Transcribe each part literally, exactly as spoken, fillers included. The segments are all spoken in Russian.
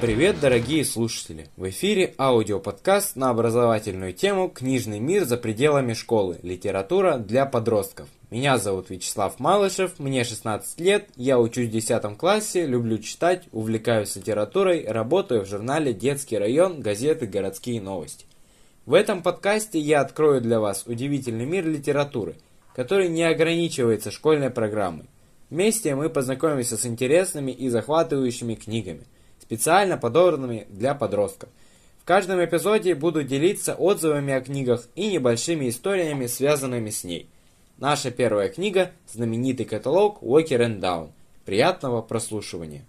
Привет, дорогие слушатели! В эфире аудиоподкаст на образовательную тему «Книжный мир за пределами школы. Литература для подростков». Меня зовут Вячеслав Малышев, мне шестнадцать лет, я учусь в десятом классе, люблю читать, увлекаюсь литературой, работаю в журнале «Детский район» газеты «Городские новости». В этом подкасте я открою для вас удивительный мир литературы, который не ограничивается школьной программой. Вместе мы познакомимся с интересными и захватывающими книгами, специально подобранными для подростков. В каждом эпизоде буду делиться отзывами о книгах и небольшими историями, связанными с ней. Наша первая книга – знаменитый каталог Walker энд Dawn. Приятного прослушивания!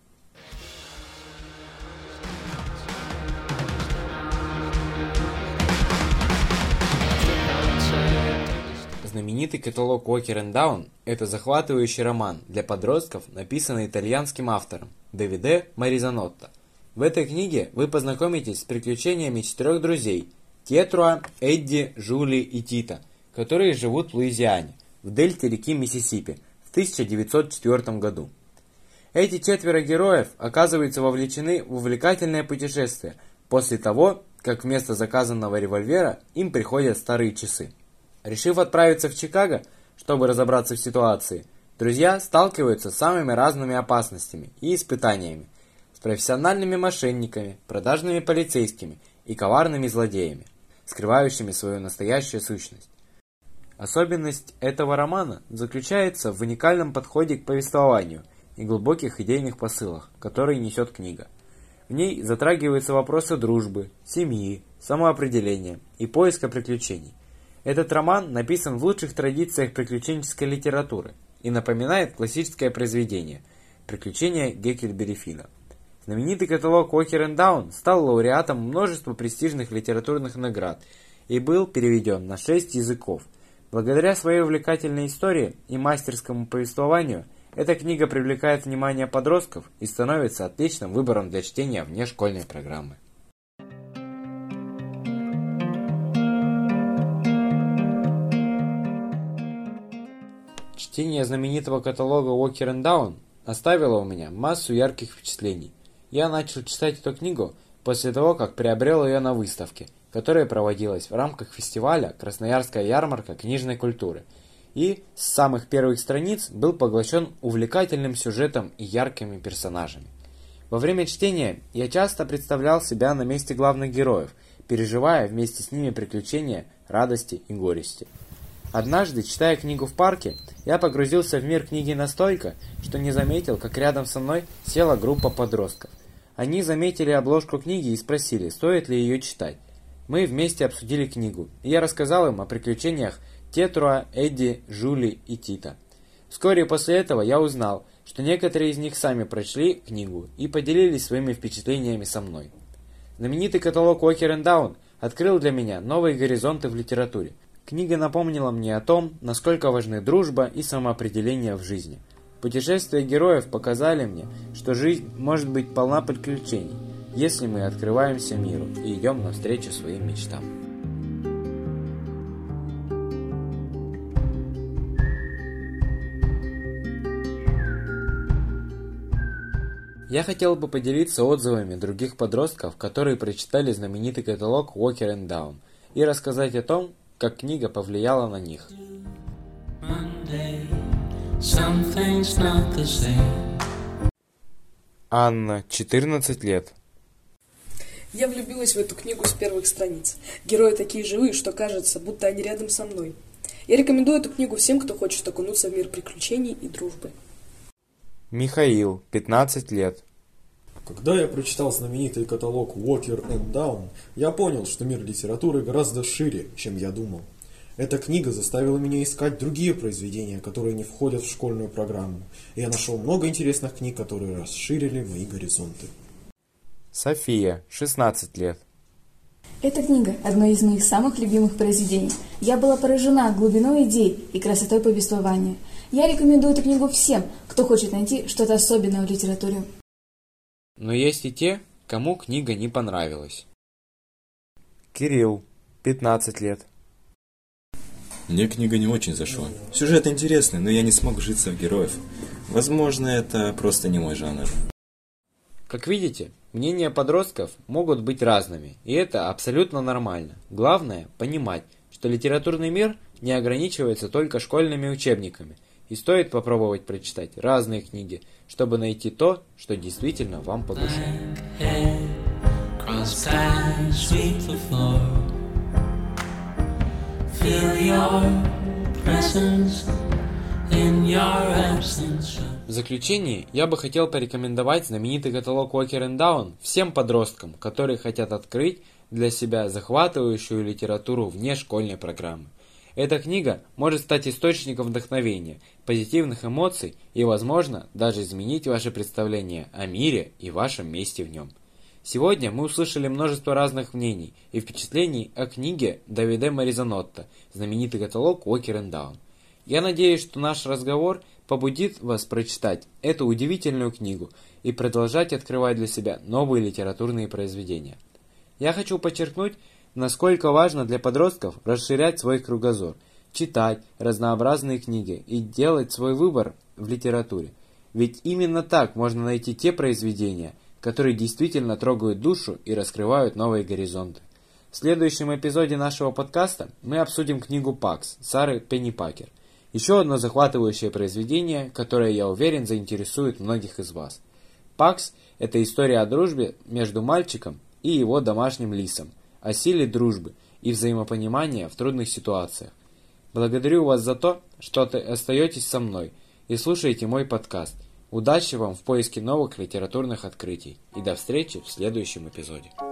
Знаменитый каталог Walker энд Dawn – это захватывающий роман для подростков, написанный итальянским автором Давиде Маризанотто. В этой книге вы познакомитесь с приключениями четырех друзей – Пьетро, Эдди, Жули и Тита, которые живут в Луизиане, в дельте реки Миссисипи в тысяча девятьсот четвёртом году. Эти четверо героев оказываются вовлечены в увлекательное путешествие после того, как вместо заказанного револьвера им приходят старые часы. Решив отправиться в Чикаго, чтобы разобраться в ситуации, друзья сталкиваются с самыми разными опасностями и испытаниями, с профессиональными мошенниками, продажными полицейскими и коварными злодеями, скрывающими свою настоящую сущность. Особенность этого романа заключается в уникальном подходе к повествованию и глубоких идейных посылах, которые несет книга. В ней затрагиваются вопросы дружбы, семьи, самоопределения и поиска приключений. Этот роман написан в лучших традициях приключенческой литературы и напоминает классическое произведение «Приключения Гекльберри Финна». Знаменитый каталог Walker энд Dawn стал лауреатом множества престижных литературных наград и был переведен на шесть языков. Благодаря своей увлекательной истории и мастерскому повествованию эта книга привлекает внимание подростков и становится отличным выбором для чтения вне школьной программы. Чтение знаменитого каталога Walker энд Dawn оставило у меня массу ярких впечатлений. Я начал читать эту книгу после того, как приобрел ее на выставке, которая проводилась в рамках фестиваля «Красноярская ярмарка книжной культуры», и с самых первых страниц был поглощен увлекательным сюжетом и яркими персонажами. Во время чтения я часто представлял себя на месте главных героев, переживая вместе с ними приключения, радости и горести. Однажды, читая книгу в парке, я погрузился в мир книги настолько, что не заметил, как рядом со мной села группа подростков. Они заметили обложку книги и спросили, стоит ли ее читать. Мы вместе обсудили книгу, и я рассказал им о приключениях Пьетро, Эдди, Жули и Тита. Вскоре после этого я узнал, что некоторые из них сами прочли книгу и поделились своими впечатлениями со мной. Знаменитый каталог Walker энд Dawn открыл для меня новые горизонты в литературе. Книга напомнила мне о том, насколько важны дружба и самоопределение в жизни. Путешествия героев показали мне, что жизнь может быть полна приключений, если мы открываемся миру и идем навстречу своим мечтам. Я хотел бы поделиться отзывами других подростков, которые прочитали знаменитый каталог Walker энд Dawn, и рассказать о том, как книга повлияла на них. Анна, четырнадцать лет. Я влюбилась в эту книгу с первых страниц. Герои такие живые, что кажется, будто они рядом со мной. Я рекомендую эту книгу всем, кто хочет окунуться в мир приключений и дружбы. Михаил, пятнадцать лет. Когда я прочитал знаменитый каталог Walker энд Dawn, я понял, что мир литературы гораздо шире, чем я думал. Эта книга заставила меня искать другие произведения, которые не входят в школьную программу, и я нашел много интересных книг, которые расширили мои горизонты. София, шестнадцать лет. Эта книга – одно из моих самых любимых произведений. Я была поражена глубиной идей и красотой повествования. Я рекомендую эту книгу всем, кто хочет найти что-то особенное в литературе. Но есть и те, кому книга не понравилась. Кирилл, пятнадцать лет. Мне книга не очень зашла. Сюжет интересный, но я не смог вжиться в героев. Возможно, это просто не мой жанр. Как видите, Мнения подростков могут быть разными, и это абсолютно нормально. Главное – понимать, что литературный мир не ограничивается только школьными учебниками, и стоит попробовать прочитать разные книги, чтобы найти то, что действительно вам по душе. В заключение я бы хотел порекомендовать знаменитый каталог Walker энд Down всем подросткам, которые хотят открыть для себя захватывающую литературу вне школьной программы. Эта книга может стать источником вдохновения, позитивных эмоций и, возможно, даже изменить ваше представление о мире и вашем месте в нем. Сегодня мы услышали множество разных мнений и впечатлений о книге Давиде Маризанотто «Знаменитый каталог Walker энд Down». Я надеюсь, что наш разговор побудит вас прочитать эту удивительную книгу и продолжать открывать для себя новые литературные произведения. Я хочу подчеркнуть, насколько важно для подростков расширять свой кругозор, читать разнообразные книги и делать свой выбор в литературе. Ведь именно так можно найти те произведения, которые действительно трогают душу и раскрывают новые горизонты. В следующем эпизоде нашего подкаста мы обсудим книгу «Пакс» Сары Пеннипакер. Еще одно захватывающее произведение, которое, я уверен, заинтересует многих из вас. «Пакс» – это история о дружбе между мальчиком и его домашним лисом, о силе дружбы и взаимопонимания в трудных ситуациях. Благодарю вас за то, что остаетесь со мной и слушаете мой подкаст. Удачи вам в поиске новых литературных открытий и до встречи в следующем эпизоде.